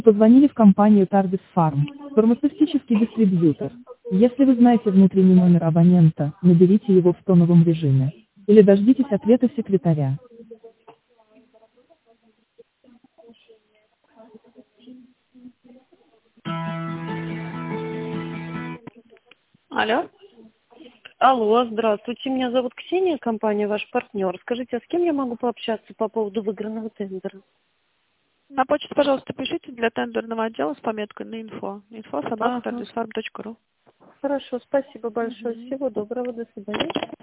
Позвонили в компанию Tardis Farm, фармацевтический дистрибьютор. Если вы знаете внутренний номер абонента, наберите его в тоновом режиме. Или дождитесь ответа секретаря. Алло. Алло, здравствуйте, меня зовут Ксения, компания «Ваш партнер». Скажите, а с кем я могу пообщаться по поводу выигранного тендера? На почту, пожалуйста, пишите для тендерного отдела с пометкой на инфо. Ага. info@tardisfarm.ru. Хорошо, спасибо большое. Всего доброго, до свидания.